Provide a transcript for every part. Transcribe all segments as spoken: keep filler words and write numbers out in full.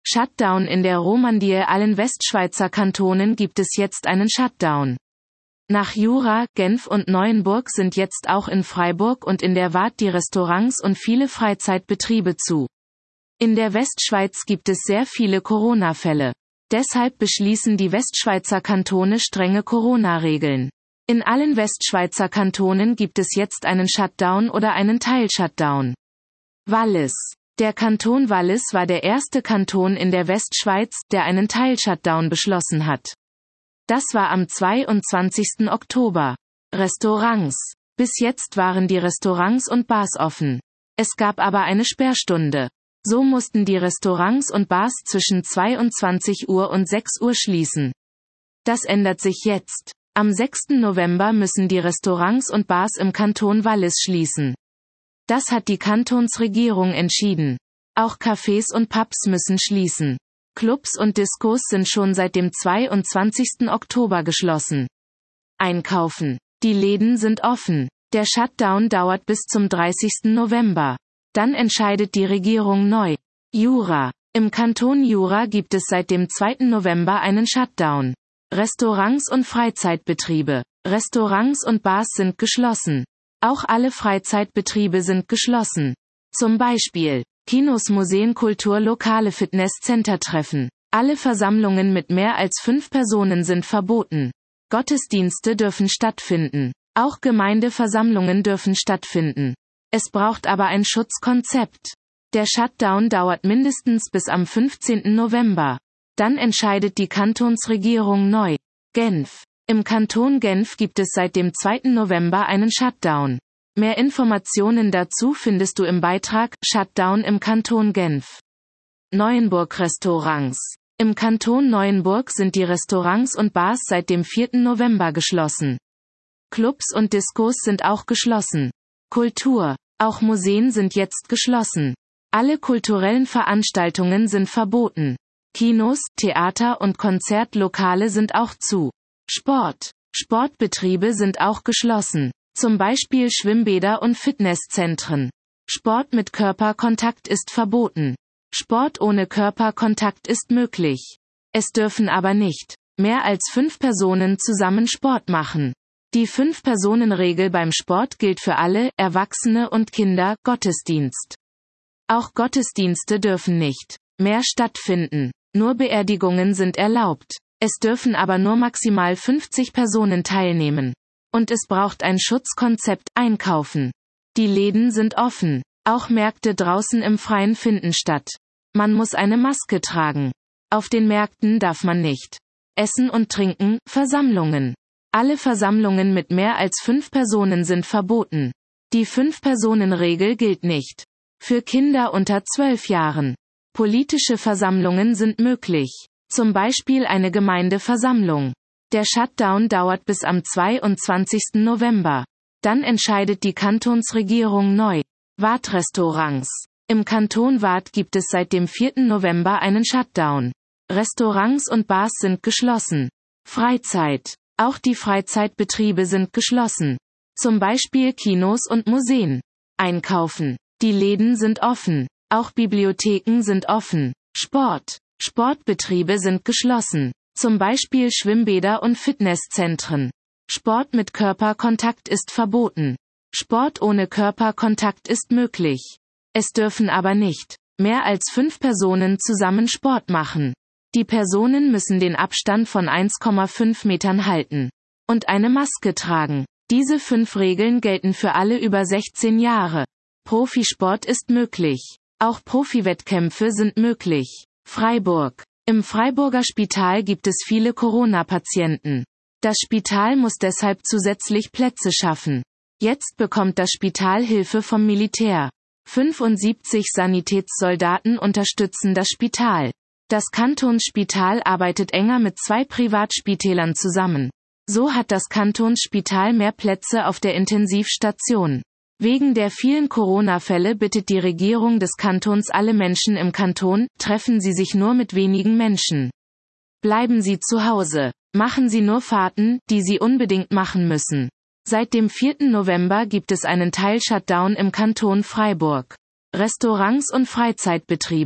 Shutdown in der Romandie. Allen Westschweizer Kantonen gibt es jetzt einen Shutdown. Nach Jura, Genf und Neuenburg sind jetzt auch in Freiburg und in der Waadt die Restaurants und viele Freizeitbetriebe zu. In der Westschweiz gibt es sehr viele Corona-Fälle. Deshalb beschließen die Westschweizer Kantone strenge Corona-Regeln. In allen Westschweizer Kantonen gibt es jetzt einen Shutdown oder einen Teil-Shutdown. Wallis. Der Kanton Wallis war der erste Kanton in der Westschweiz, der einen Teil-Shutdown beschlossen hat. Das war am zweiundzwanzigsten Oktober. Restaurants. Bis jetzt waren die Restaurants und Bars offen. Es gab aber eine Sperrstunde. So mussten die Restaurants und Bars zwischen zweiundzwanzig Uhr und sechs Uhr schließen. Das ändert sich jetzt. Am sechsten November müssen die Restaurants und Bars im Kanton Wallis schließen. Das hat die Kantonsregierung entschieden. Auch Cafés und Pubs müssen schließen. Clubs und Diskos sind schon seit dem zweiundzwanzigsten Oktober geschlossen. Einkaufen. Die Läden sind offen. Der Shutdown dauert bis zum dreißigsten November. Dann entscheidet die Regierung neu. Jura. Im Kanton Jura gibt es seit dem zweiten November einen Shutdown. Restaurants und Freizeitbetriebe. Restaurants und Bars sind geschlossen. Auch alle Freizeitbetriebe sind geschlossen. Zum Beispiel Kinos, Museen, Kultur, lokale Fitnesscenter-Treffen. Alle Versammlungen mit mehr als fünf Personen sind verboten. Gottesdienste dürfen stattfinden. Auch Gemeindeversammlungen dürfen stattfinden. Es braucht aber ein Schutzkonzept. Der Shutdown dauert mindestens bis am fünfzehnten November. Dann entscheidet die Kantonsregierung neu. Genf. Im Kanton Genf gibt es seit dem zweiten November einen Shutdown. Mehr Informationen dazu findest du im Beitrag Shutdown im Kanton Genf. Neuenburg. Restaurants. Im Kanton Neuenburg sind die Restaurants und Bars seit dem vierten November geschlossen. Clubs und Diskos sind auch geschlossen. Kultur. Auch Museen sind jetzt geschlossen. Alle kulturellen Veranstaltungen sind verboten. Kinos, Theater und Konzertlokale sind auch zu. Sport. Sportbetriebe sind auch geschlossen. Zum Beispiel Schwimmbäder und Fitnesszentren. Sport mit Körperkontakt ist verboten. Sport ohne Körperkontakt ist möglich. Es dürfen aber nicht mehr als fünf Personen zusammen Sport machen. Die Fünf-Personen-Regel beim Sport gilt für alle, Erwachsene und Kinder. Gottesdienst. Auch Gottesdienste dürfen nicht mehr stattfinden. Nur Beerdigungen sind erlaubt. Es dürfen aber nur maximal fünfzig Personen teilnehmen. Und es braucht ein Schutzkonzept. Einkaufen. Die Läden sind offen. Auch Märkte draußen im Freien finden statt. Man muss eine Maske tragen. Auf den Märkten darf man nicht essen und trinken. Versammlungen. Alle Versammlungen mit mehr als fünf Personen sind verboten. Die Fünf-Personen-Regel gilt nicht für Kinder unter zwölf Jahren. Politische Versammlungen sind möglich. Zum Beispiel eine Gemeindeversammlung. Der Shutdown dauert bis am zweiundzwanzigsten November. Dann entscheidet die Kantonsregierung neu. Waadt-Restaurants. Im Kanton Waadt gibt es seit dem vierten November einen Shutdown. Restaurants und Bars sind geschlossen. Freizeit. Auch die Freizeitbetriebe sind geschlossen. Zum Beispiel Kinos und Museen. Einkaufen. Die Läden sind offen. Auch Bibliotheken sind offen. Sport. Sportbetriebe sind geschlossen. Zum Beispiel Schwimmbäder und Fitnesszentren. Sport mit Körperkontakt ist verboten. Sport ohne Körperkontakt ist möglich. Es dürfen aber nicht mehr als fünf Personen zusammen Sport machen. Die Personen müssen den Abstand von eins Komma fünf Metern halten und eine Maske tragen. Diese fünf Regeln gelten für alle über sechzehn Jahre. Profisport ist möglich. Auch Profiwettkämpfe sind möglich. Freiburg. Im Freiburger Spital gibt es viele Corona-Patienten. Das Spital muss deshalb zusätzlich Plätze schaffen. Jetzt bekommt das Spital Hilfe vom Militär. fünfundsiebzig Sanitätssoldaten unterstützen das Spital. Das Kantonsspital arbeitet enger mit zwei Privatspitälern zusammen. So hat das Kantonsspital mehr Plätze auf der Intensivstation. Wegen der vielen Corona-Fälle bittet die Regierung des Kantons alle Menschen im Kanton, treffen Sie sich nur mit wenigen Menschen. Bleiben Sie zu Hause. Machen Sie nur Fahrten, die Sie unbedingt machen müssen. Seit dem vierten November gibt es einen Teil-Shutdown im Kanton Freiburg. Restaurants und Freizeitbetriebe.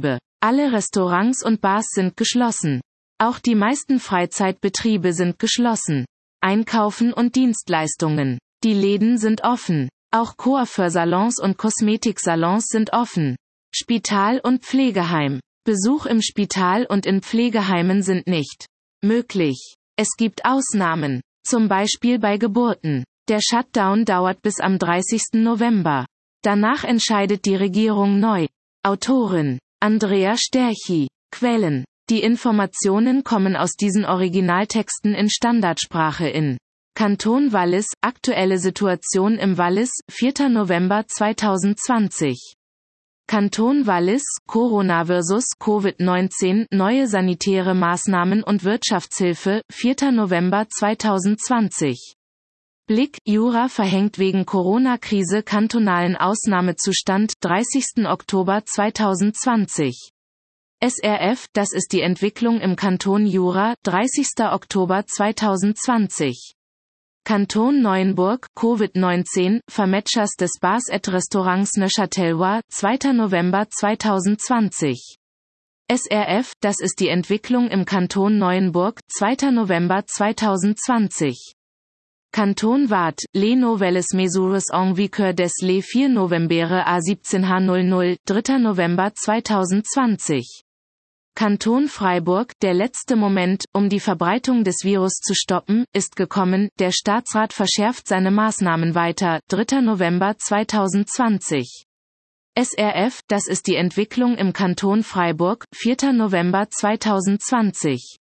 Alle Restaurants und Bars sind geschlossen. Auch die meisten Freizeitbetriebe sind geschlossen. Einkaufen und Dienstleistungen. Die Läden sind offen. Auch Coiffeursalons und Kosmetiksalons sind offen. Spital und Pflegeheim. Besuch im Spital und in Pflegeheimen sind nicht möglich. Es gibt Ausnahmen. Zum Beispiel bei Geburten. Der Shutdown dauert bis am dreißigsten November. Danach entscheidet die Regierung neu. Autorin: Andrea Sterchi. Quellen: Die Informationen kommen aus diesen Originaltexten in Standardsprache in Kanton Wallis, aktuelle Situation im Wallis, vierter November zweitausendzwanzig. Kanton Wallis, Corona versus Covid neunzehn, neue sanitäre Maßnahmen und Wirtschaftshilfe, vierter November zweitausendzwanzig. Blick, Jura verhängt wegen Corona-Krise kantonalen Ausnahmezustand, dreißigsten Oktober zweitausendzwanzig. S R F, das ist die Entwicklung im Kanton Jura, dreißigster Oktober zweitausendzwanzig. Kanton Neuenburg, Covid neunzehn, Vermetschers des Bars et Restaurants Neuchâtelois, zweiter November zweitausendzwanzig. S R F, das ist die Entwicklung im Kanton Neuenburg, zweiter November zweitausendzwanzig. Kanton Waadt, les nouvelles mesures en vigueur des le vier novembre à siebzehn Uhr, dritter November zweitausendzwanzig. Kanton Freiburg, der letzte Moment, um die Verbreitung des Virus zu stoppen, ist gekommen, der Staatsrat verschärft seine Maßnahmen weiter, dritter November zweitausendzwanzig. S R F, das ist die Entwicklung im Kanton Freiburg, vierter November zweitausendzwanzig.